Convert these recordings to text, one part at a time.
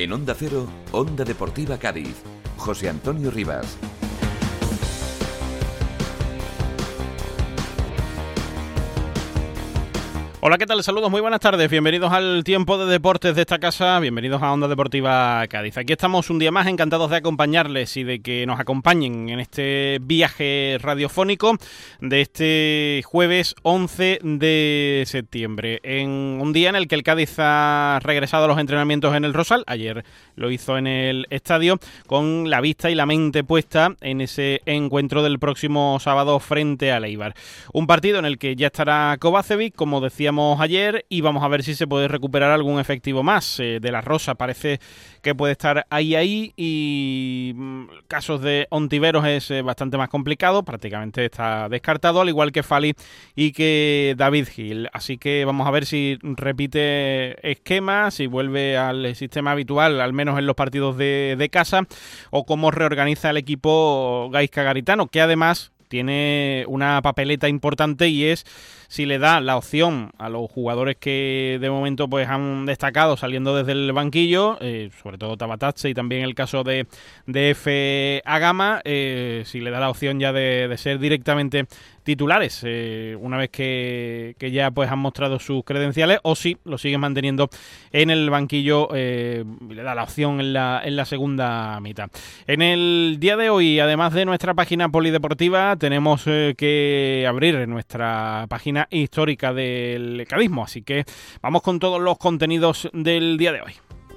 En Onda Cero, Onda Deportiva Cádiz. José Antonio Rivas. Hola, ¿qué tal? Saludos, muy buenas tardes. Bienvenidos al tiempo de deportes de esta casa. Bienvenidos a Onda Deportiva Cádiz. Aquí estamos un día más, encantados de acompañarles y de que nos acompañen en este viaje radiofónico de este jueves 11 de septiembre. En un día en el que el Cádiz ha regresado a los entrenamientos en el Rosal. Ayer lo hizo en el estadio, con la vista y la mente puesta en ese encuentro del próximo sábado frente al Eibar. Un partido en el que ya estará Kovacevic, como decíamos ayer, y vamos a ver si se puede recuperar algún efectivo más. De la Rosa parece que puede estar ahí y casos de Ontiveros es bastante más complicado, prácticamente está descartado, al igual que Fali y que David Gil. Así que vamos a ver si repite esquema, si vuelve al sistema habitual, al menos en los partidos de casa, o cómo reorganiza el equipo Gaizka Garitano, que además tiene una papeleta importante, y es si le da la opción a los jugadores que de momento pues han destacado saliendo desde el banquillo, sobre todo Tabatatse y también el caso de F. Agama, si le da la opción ya de ser directamente titulares una vez que ya pues han mostrado sus credenciales, o si lo siguen manteniendo en el banquillo y le da la opción en la segunda mitad. En el día de hoy, además de nuestra página polideportiva, tenemos que abrir nuestra página histórica del cadismo, así que vamos con todos los contenidos del día de hoy.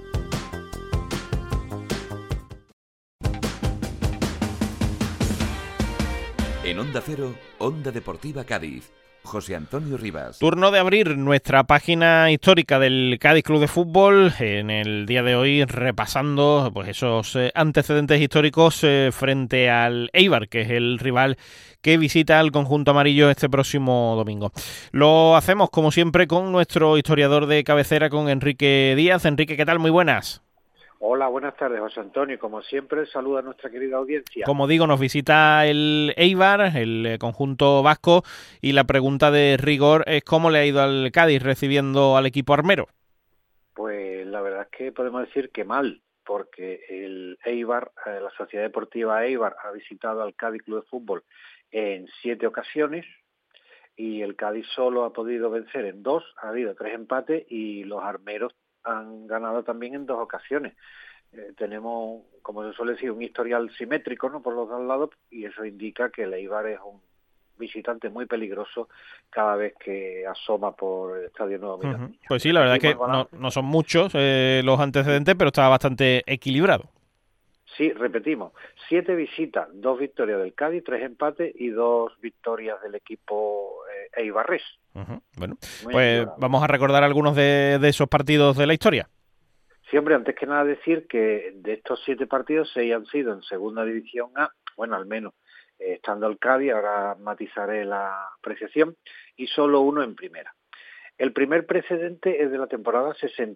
En Onda Cero, Onda Deportiva Cádiz. José Antonio Rivas. Turno de abrir nuestra página histórica del Cádiz Club de Fútbol en el día de hoy, repasando pues esos antecedentes históricos frente al Eibar, que es el rival que visita al conjunto amarillo este próximo domingo. Lo hacemos como siempre con nuestro historiador de cabecera, con Enrique Díaz. Enrique, ¿qué tal? Muy buenas. Hola, buenas tardes, José Antonio. Como siempre, saluda a nuestra querida audiencia. Como digo, nos visita el Eibar, el conjunto vasco, y la pregunta de rigor es ¿cómo le ha ido al Cádiz recibiendo al equipo armero? Pues la verdad es que podemos decir que mal, porque el Eibar, la Sociedad Deportiva Eibar, ha visitado al Cádiz Club de Fútbol en 7 ocasiones, y el Cádiz solo ha podido vencer en 2, ha habido 3 empates, y los armeros han ganado también en 2 ocasiones. Tenemos, como se suele decir, un historial simétrico, ¿no?, por los dos lados, y eso indica que el Eibar es un visitante muy peligroso cada vez que asoma por el Estadio Nuevo Mirandilla. Uh-huh. Pues sí, la verdad es que no son muchos los antecedentes, pero está bastante equilibrado. Sí, repetimos, 7 visitas, 2 victorias del Cádiz, 3 empates y 2 victorias del equipo eibarrés. Uh-huh. Bueno, pues vamos a recordar algunos de esos partidos de la historia. Sí, hombre, antes que nada decir que de estos 7 partidos, 6 han sido en Segunda División A, bueno, al menos estando el Cádiz, ahora matizaré la apreciación, y solo 1 en Primera. El primer precedente es de la temporada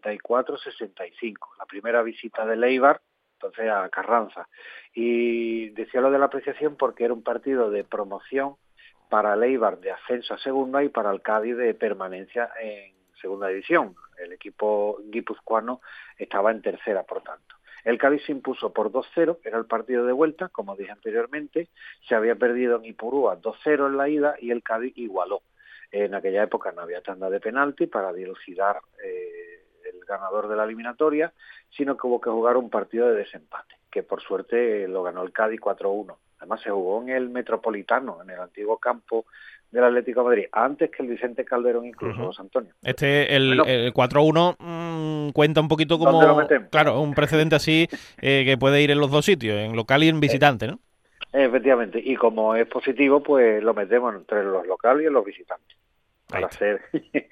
64-65, la primera visita del Eibar, entonces a Carranza. Y decía lo de la apreciación porque era un partido de promoción para el Eibar de ascenso a segunda y para el Cádiz de permanencia en segunda división. El equipo guipuzcoano estaba en tercera, por tanto. El Cádiz se impuso por 2-0, era el partido de vuelta, como dije anteriormente. Se había perdido en Ipurúa 2-0 en la ida y el Cádiz igualó. En aquella época no había tanda de penalti para dilucidar el ganador de la eliminatoria, sino que hubo que jugar un partido de desempate, que por suerte lo ganó el Cádiz 4-1. Además se jugó en el Metropolitano, en el antiguo campo del Atlético de Madrid, antes que el Vicente Calderón incluso, José Antonio. El 4-1 cuenta un poquito como, claro, un precedente así que puede ir en los dos sitios, en local y en visitante, ¿no? Efectivamente, y como es positivo, pues lo metemos entre los locales y los visitantes, para hacer,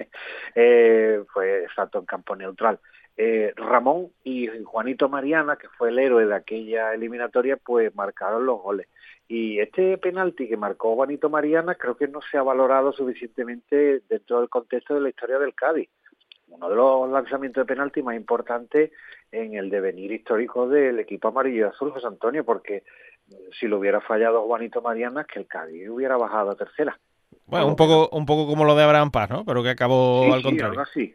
pues exacto, en campo neutral. Ramón y Juanito Mariana, que fue el héroe de aquella eliminatoria, pues marcaron los goles. Y este penalti que marcó Juanito Mariana creo que no se ha valorado suficientemente dentro del contexto de la historia del Cádiz. Uno de los lanzamientos de penalti más importantes en el devenir histórico del equipo amarillo y azul, José Antonio, porque si lo hubiera fallado Juanito Mariana, que el Cádiz hubiera bajado a tercera. Bueno, un poco como lo de Abraham Paz, ¿no? Pero que acabó al contrario.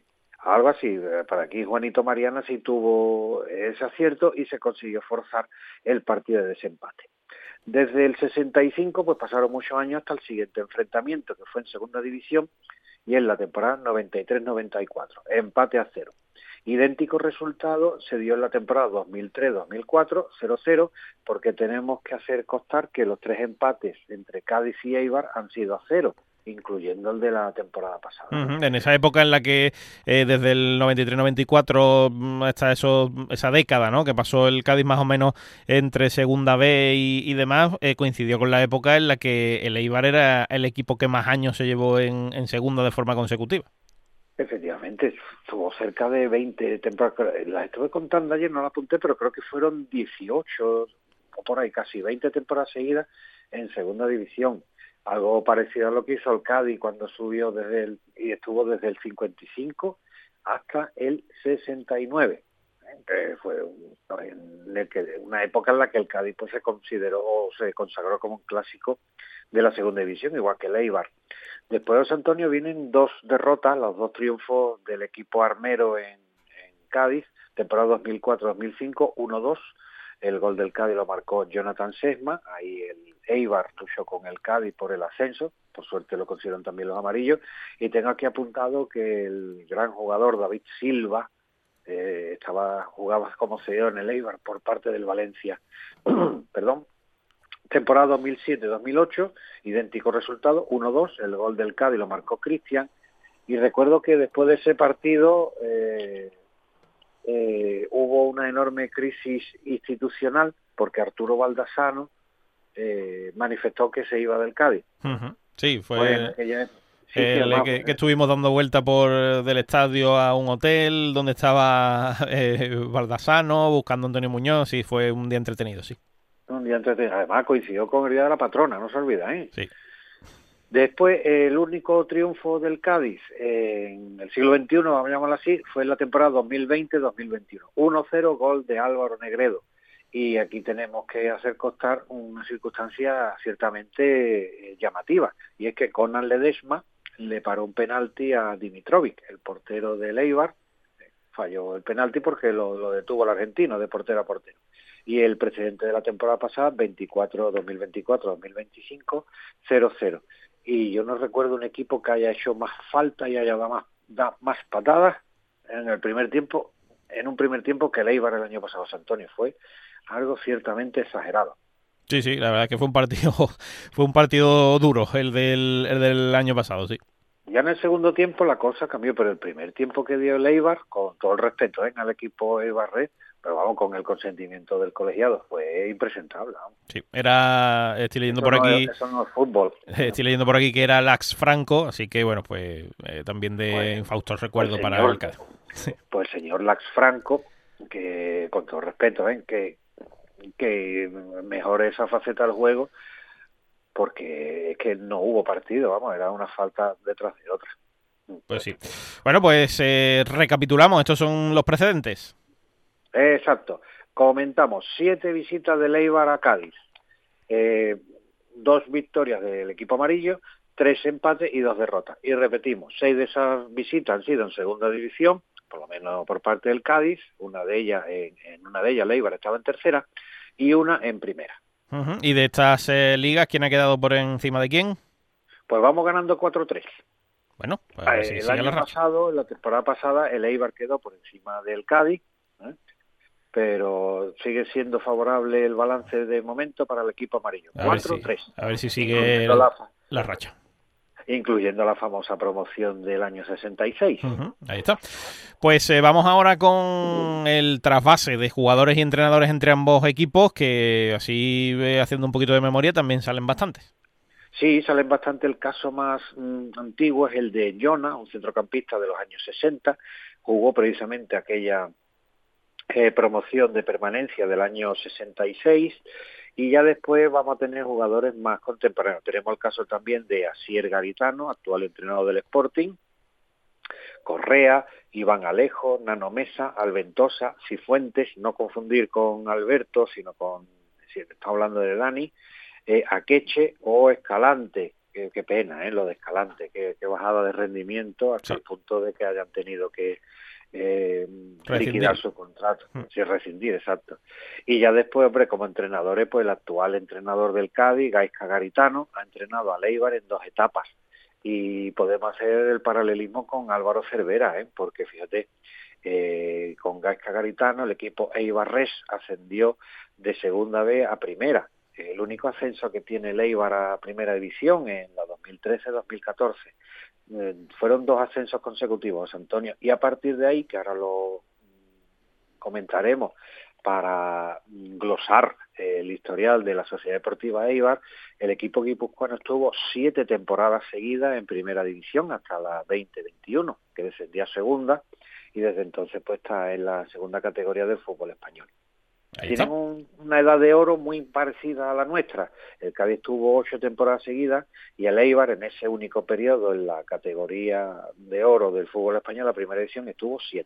Algo así, para aquí Juanito Mariana sí tuvo ese acierto y se consiguió forzar el partido de desempate. Desde el 65 pues pasaron muchos años hasta el siguiente enfrentamiento, que fue en segunda división y en la temporada 93-94, empate a 0. Idéntico resultado se dio en la temporada 2003-2004, 0-0, porque tenemos que hacer constar que los 3 empates entre Cádiz y Eibar han sido a 0, incluyendo el de la temporada pasada. En esa época en la que desde el 93-94 hasta esa década, ¿no?, que pasó el Cádiz más o menos entre Segunda B y demás, coincidió con la época en la que el Eibar era el equipo que más años se llevó en Segunda de forma consecutiva. Efectivamente, estuvo cerca de 20 temporadas. Las estuve contando ayer, no las apunté, pero creo que fueron 18 o por ahí, casi 20 temporadas seguidas en segunda división. Algo parecido a lo que hizo el Cádiz cuando subió y estuvo desde el 55 hasta el 69. Fue una época en la que el Cádiz pues se consagró como un clásico de la segunda división, igual que el Eibar. Después de José Antonio vienen 2 derrotas, los 2 triunfos del equipo armero en Cádiz, temporada 2004-2005, 1-2. El gol del Cádiz lo marcó Jonathan Sesma, ahí el Eibar luchó con el Cádiz por el ascenso, por suerte lo consiguieron también los amarillos, y tengo aquí apuntado que el gran jugador David Silva jugaba como cedido en el Eibar por parte del Valencia. Perdón. Temporada 2007-2008, idéntico resultado, 1-2, el gol del Cádiz lo marcó Cristian, y recuerdo que después de ese partido hubo una enorme crisis institucional porque Arturo Baldassano manifestó que se iba del Cádiz. Sí, fue que estuvimos dando vuelta del estadio a un hotel donde estaba Baldassano buscando a Antonio Muñoz, y fue un día entretenido, sí. Un día entretenido. Además coincidió con el día de la patrona, no se olvida, ¿eh? Sí. Después, el único triunfo del Cádiz en el siglo XXI, vamos a llamarlo así, fue en la temporada 2020-2021. 1-0, gol de Álvaro Negredo. Y aquí tenemos que hacer constar una circunstancia ciertamente llamativa, y es que Conan Ledesma le paró un penalti a Dimitrovic, el portero del Eibar. Falló el penalti porque lo detuvo el argentino de portero a portero. Y el precedente de la temporada pasada, 2024-2025, 0-0. Y yo no recuerdo un equipo que haya hecho más falta y haya dado más patadas en un primer tiempo que el Eibar el año pasado. José Antonio, fue algo ciertamente exagerado. Sí, la verdad es que fue un partido duro el del año pasado, sí. Ya en el segundo tiempo la cosa cambió, pero el primer tiempo que dio el Eibar, con todo el respeto al equipo eibarrés, pero vamos, con el consentimiento del colegiado, fue impresentable. Vamos. Sí, estoy leyendo eso por aquí. Eso no es fútbol. Estoy leyendo por aquí que era Lax Franco, así que bueno, pues también de infausto recuerdo para el Cádiz. Sí. Pues el señor Lax Franco, que con todo respeto, que mejore esa faceta del juego, porque es que no hubo partido, vamos, era una falta detrás de otra. Pues sí. Bueno, pues recapitulamos, estos son los precedentes. Exacto. Comentamos 7 visitas del Eibar a Cádiz, 2 victorias del equipo amarillo, 3 empates y 2 derrotas. Y repetimos, 6 de esas visitas han sido en segunda división, por lo menos por parte del Cádiz, en una de ellas el Eibar estaba en tercera y una en primera. ¿Y de estas ligas quién ha quedado por encima de quién? Pues vamos ganando 4-3. Bueno, pues el año pasado, en la temporada pasada, el Eibar quedó por encima del Cádiz, pero sigue siendo favorable el balance de momento para el equipo amarillo. 4-3. A ver si sigue la racha. Incluyendo la famosa promoción del año 66. Ahí está. Pues vamos ahora con el trasvase de jugadores y entrenadores entre ambos equipos, que así, haciendo un poquito de memoria, también salen bastantes. Sí, salen bastante. El caso más antiguo es el de Jona, un centrocampista de los años 60. Jugó precisamente aquella promoción de permanencia del año 66. Y ya después vamos a tener jugadores más contemporáneos. Tenemos el caso también de Asier Garitano, actual entrenador del Sporting, Correa, Iván Alejo, Nano Mesa, Alventosa, Cifuentes, no confundir con Alberto, sino con, si estamos hablando de Dani, Akeche o Escalante, qué pena, lo de Escalante, qué bajada de rendimiento hasta Sí. el punto de que hayan tenido que Rescindir. liquidar su contrato, sí, rescindir, exacto. Y ya después, hombre, como entrenadores, pues el actual entrenador del Cádiz, Gaizka Garitano, ha entrenado al Eibar en 2 etapas. Y podemos hacer el paralelismo con Álvaro Cervera, porque fíjate, con Gaizka Garitano el equipo Eibarres ascendió de segunda B a primera. El único ascenso que tiene el Eibar a primera división en la 2013-2014. Fueron 2 ascensos consecutivos, Antonio, y a partir de ahí, que ahora lo comentaremos para glosar el historial de la Sociedad Deportiva Eibar, el equipo guipuzcoano estuvo 7 temporadas seguidas en primera división hasta la 2021, que descendía a segunda, y desde entonces pues está en la segunda categoría del fútbol español. Tienen una edad de oro muy parecida a la nuestra. El Cádiz tuvo 8 temporadas seguidas y el Eibar en ese único periodo en la categoría de oro del fútbol español, la primera edición, estuvo 7.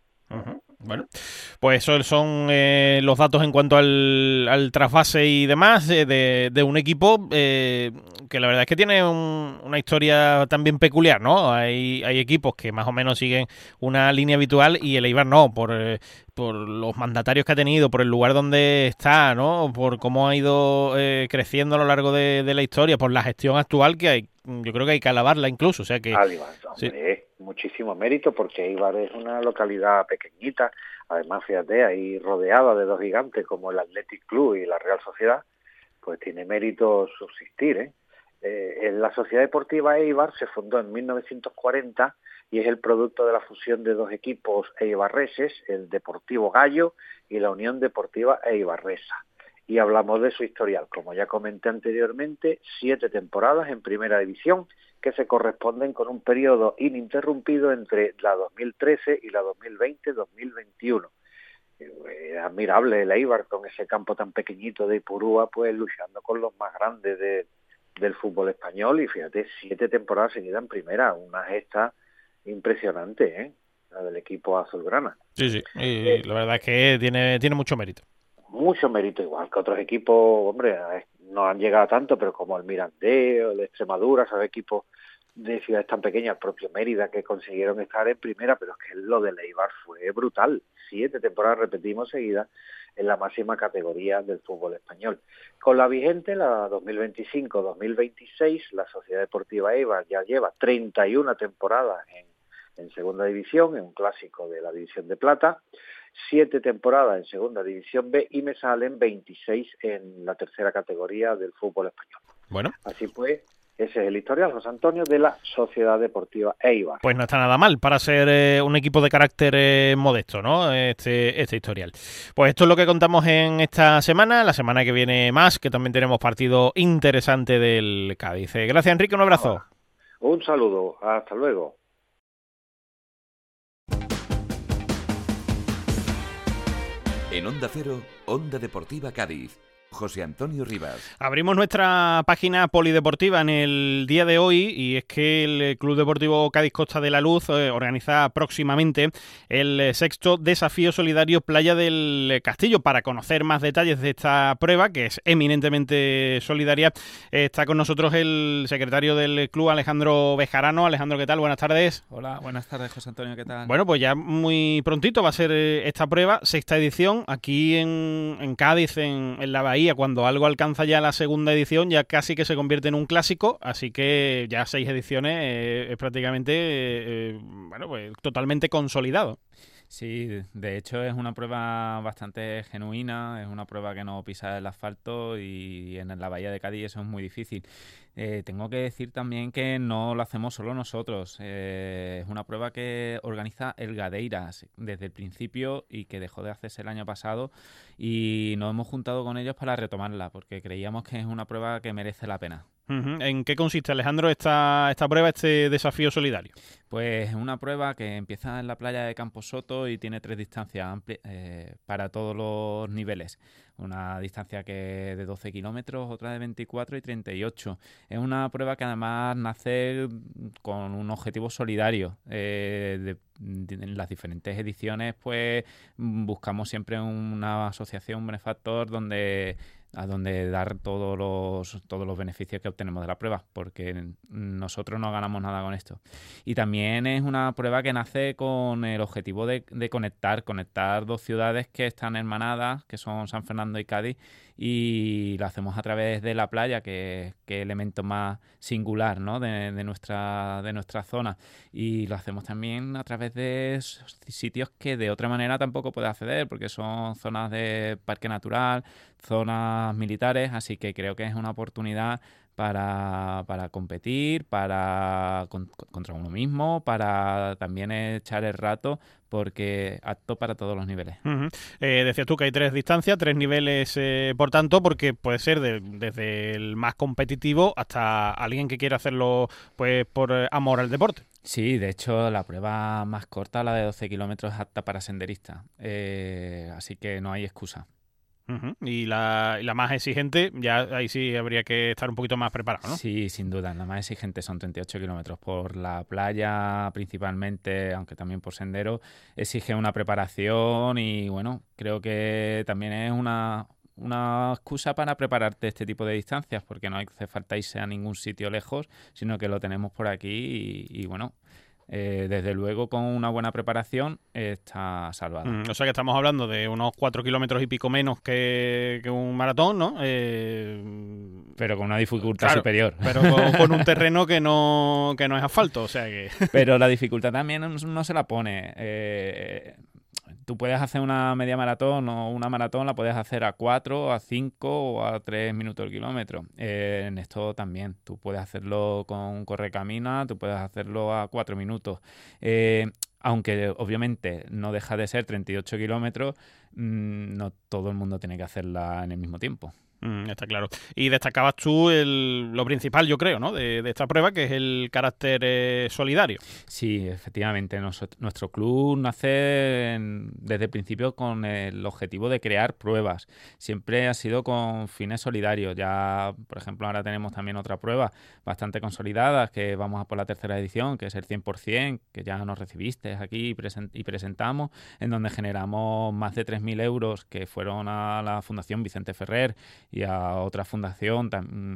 Bueno, pues esos son los datos en cuanto al trasvase y demás de un equipo que la verdad es que tiene una historia también peculiar, ¿no? Hay equipos que más o menos siguen una línea habitual y el Eibar no, por los mandatarios que ha tenido, por el lugar donde está, ¿no? Por cómo ha ido creciendo a lo largo de la historia, por la gestión actual que hay. Yo creo que hay que alabarla incluso, o sea que... Hombre, sí. Muchísimo mérito porque Eibar es una localidad pequeñita, además fíjate, ahí rodeada de 2 gigantes como el Athletic Club y la Real Sociedad, pues tiene mérito subsistir, la Sociedad Deportiva Eibar se fundó en 1940 y es el producto de la fusión de 2 equipos eibarreses, el Deportivo Gallo y la Unión Deportiva Eibarresa. Y hablamos de su historial, como ya comenté anteriormente, 7 temporadas en primera división que se corresponden con un periodo ininterrumpido entre la 2013 y la 2020-2021. Es admirable el Eibar con ese campo tan pequeñito de Ipurúa, pues luchando con los más grandes del fútbol español, y fíjate, 7 temporadas seguidas en primera, una gesta impresionante, la del equipo azulgrana. Sí, y la verdad es que tiene mucho mérito. Mucho mérito, igual que otros equipos, hombre, no han llegado a tanto, pero como el Mirandés o el Extremadura, son equipos de ciudades tan pequeñas, el propio Mérida, que consiguieron estar en primera, pero es que lo de Eibar fue brutal. 7 temporadas, repetimos, seguidas en la máxima categoría del fútbol español. Con la vigente, la 2025-2026, la Sociedad Deportiva Eibar ya lleva 31 temporadas en segunda división, en un clásico de la división de plata, 7 temporadas en segunda división B y me salen 26 en la tercera categoría del fútbol español. Bueno. Así pues, ese es el historial, José Antonio, de la Sociedad Deportiva Eibar. Pues no está nada mal para ser un equipo de carácter modesto, ¿no? Este historial. Pues esto es lo que contamos en esta semana. La semana que viene más, que también tenemos partido interesante del Cádiz. Gracias, Enrique. Un abrazo. Un saludo. Hasta luego. En Onda Cero, Onda Deportiva Cádiz. José Antonio Rivas. Abrimos nuestra página polideportiva en el día de hoy y es que el Club Deportivo Cádiz Costa de la Luz organiza próximamente el 6º Desafío Solidario Playa del Castillo. Para conocer más detalles de esta prueba, que es eminentemente solidaria, está con nosotros el secretario del club, Alejandro Bejarano. Alejandro, ¿qué tal? Buenas tardes. Hola, buenas tardes, José Antonio, ¿qué tal? Bueno, pues ya muy prontito va a ser esta prueba, 6ª edición, aquí en Cádiz, en la Bahía. Cuando algo alcanza ya la segunda edición, ya casi que se convierte en un clásico, así que ya 6 ediciones es prácticamente bueno, pues totalmente consolidado. Sí, de hecho es una prueba bastante genuina, es una prueba que no pisa el asfalto y en la Bahía de Cádiz eso es muy difícil. Tengo que decir también que no lo hacemos solo nosotros, es una prueba que organiza el Gadeiras desde el principio y que dejó de hacerse el año pasado y nos hemos juntado con ellos para retomarla porque creíamos que es una prueba que merece la pena. ¿En qué consiste, Alejandro, esta prueba, este desafío solidario? Pues es una prueba que empieza en la playa de Camposoto y tiene 3 distancias para todos los niveles. Una distancia que de 12 kilómetros, otra de 24 y 38. Es una prueba que además nace con un objetivo solidario. En las diferentes ediciones pues buscamos siempre una asociación, un benefactor donde a donde dar todos los beneficios que obtenemos de la prueba, porque nosotros no ganamos nada con esto. Y también es una prueba que nace con el objetivo de conectar dos ciudades que están hermanadas, que son San Fernando y Cádiz, y lo hacemos a través de la playa, que es el elemento más singular, ¿no?, de nuestra zona, y lo hacemos también a través de sitios que de otra manera tampoco puedes acceder, porque son zonas de parque natural, zonas militares, así que creo que es una oportunidad para competir, contra uno mismo, para también echar el rato, porque apto para todos los niveles. Uh-huh. Decías tú que hay 3 distancias, 3 niveles, por tanto, porque puede ser desde el más competitivo hasta alguien que quiera hacerlo pues por amor al deporte. Sí, de hecho la prueba más corta, la de 12 kilómetros, es apta para senderistas, así que no hay excusa. Uh-huh. Y la más exigente, ya ahí sí habría que estar un poquito más preparado, ¿no? Sí, sin duda. La más exigente son 38 kilómetros por la playa principalmente, aunque también por sendero. Exige una preparación y, bueno, creo que también es una excusa para prepararte este tipo de distancias, porque no hace falta irse a ningún sitio lejos, sino que lo tenemos por aquí y bueno... desde luego con una buena preparación está salvada. O sea que estamos hablando de unos 4 kilómetros y pico menos que un maratón, ¿no? Pero con una dificultad superior. Pero con un terreno que no es asfalto, o sea que... Pero la dificultad también no se la pone. Tú puedes hacer una media maratón o una maratón, la puedes hacer a 4, a 5 o a 3 minutos el kilómetro. En esto también. Tú puedes hacerlo con correcamina, tú puedes hacerlo a 4 minutos. Aunque obviamente no deja de ser 38 kilómetros, no todo el mundo tiene que hacerla en el mismo tiempo. Está claro. Y destacabas tú lo principal, yo creo, ¿no?, de esta prueba, que es el carácter solidario. Sí, efectivamente. Nuestro club nace desde el principio con el objetivo de crear pruebas. Siempre ha sido con fines solidarios. Ya, por ejemplo, ahora tenemos también otra prueba bastante consolidada, que vamos a por la 3ª edición, que es el 100%, que ya nos recibiste aquí y presentamos, en donde generamos más de 3.000 euros que fueron a la Fundación Vicente Ferrer y a otra fundación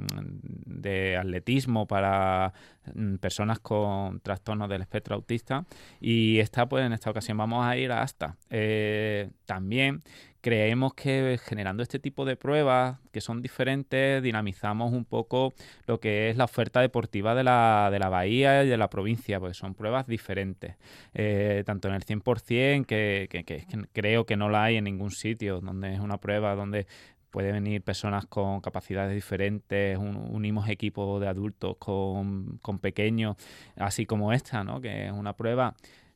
de atletismo para personas con trastornos del espectro autista, y en esta ocasión vamos a ir a ASTA. También creemos que generando este tipo de pruebas que son diferentes, dinamizamos un poco lo que es la oferta deportiva de la bahía y de la provincia, porque son pruebas diferentes. Tanto en el 100%, que creo que no la hay en ningún sitio, donde es una prueba donde puede venir personas con capacidades diferentes, unimos equipos de adultos con pequeños, así como esta, ¿no?, que es una prueba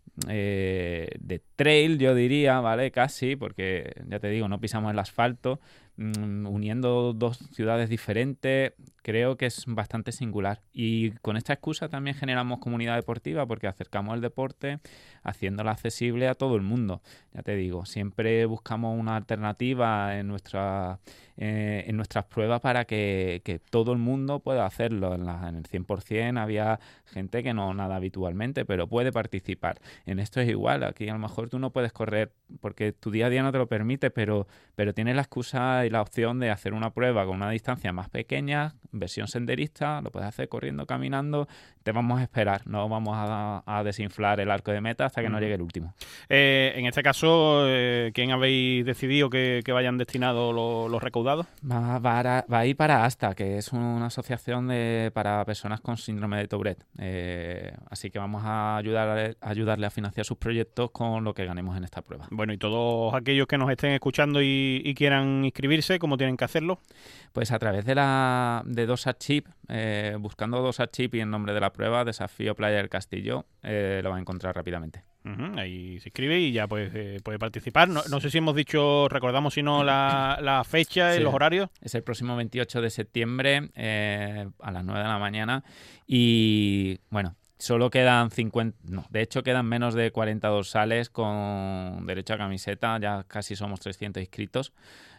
de trail, yo diría, ¿vale? Casi, porque ya te digo, no pisamos el asfalto, uniendo dos ciudades diferentes, creo que es bastante singular. Y con esta excusa también generamos comunidad deportiva, porque acercamos el deporte haciéndolo accesible a todo el mundo. Ya te digo, siempre buscamos una alternativa en nuestras pruebas para que todo el mundo pueda hacerlo. En el 100% había gente que no nada habitualmente, pero puede participar. En esto es igual. Aquí a lo mejor tú no puedes correr porque tu día a día no te lo permite, pero tienes la excusa y la opción de hacer una prueba con una distancia más pequeña, versión senderista, lo puedes hacer corriendo, caminando, te vamos a esperar, no vamos a desinflar el arco de meta hasta que no llegue el último. En este caso, ¿quién habéis decidido que vayan destinados los recaudados? Va a ir para ASTA, que es una asociación para personas con síndrome de Tourette. Así que vamos a ayudarle a financiar sus proyectos con lo que ganemos en esta prueba. Bueno, y todos aquellos que nos estén escuchando y quieran inscribirse, ¿cómo tienen que hacerlo? Pues a través de DosAchip, buscando DosAchip y el nombre de la prueba, Desafío Playa del Castillo, lo va a encontrar rápidamente. Ahí se inscribe y ya puede participar. No sé si hemos dicho, recordamos si no la fecha y los horarios. Es el próximo 28 de septiembre a las 9 de la mañana y bueno, solo quedan 50, no, de hecho quedan menos de 40 dorsales con derecho a camiseta, ya casi somos 300 inscritos.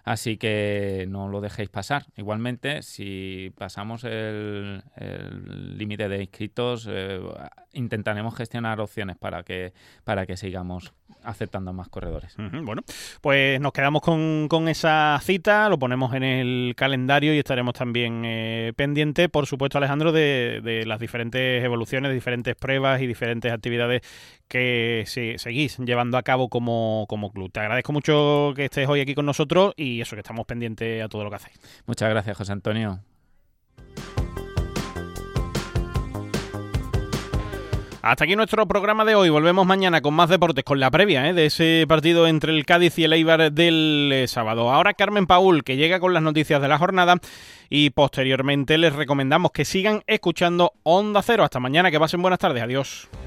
Así que no lo dejéis pasar. Igualmente, si pasamos el límite de inscritos, intentaremos gestionar opciones para que sigamos aceptando más corredores. Bueno, pues nos quedamos con esa cita, lo ponemos en el calendario y estaremos también pendientes, por supuesto, Alejandro, de las diferentes evoluciones, de diferentes pruebas y diferentes actividades que seguís llevando a cabo como club. Te agradezco mucho que estés hoy aquí con nosotros y eso, que estamos pendientes a todo lo que hacéis. Muchas gracias, José Antonio. Hasta aquí nuestro programa de hoy. Volvemos mañana con más deportes, con la previa de ese partido entre el Cádiz y el Eibar del sábado. Ahora Carmen Paúl, que llega con las noticias de la jornada, y posteriormente les recomendamos que sigan escuchando Onda Cero. Hasta mañana, que pasen buenas tardes. Adiós.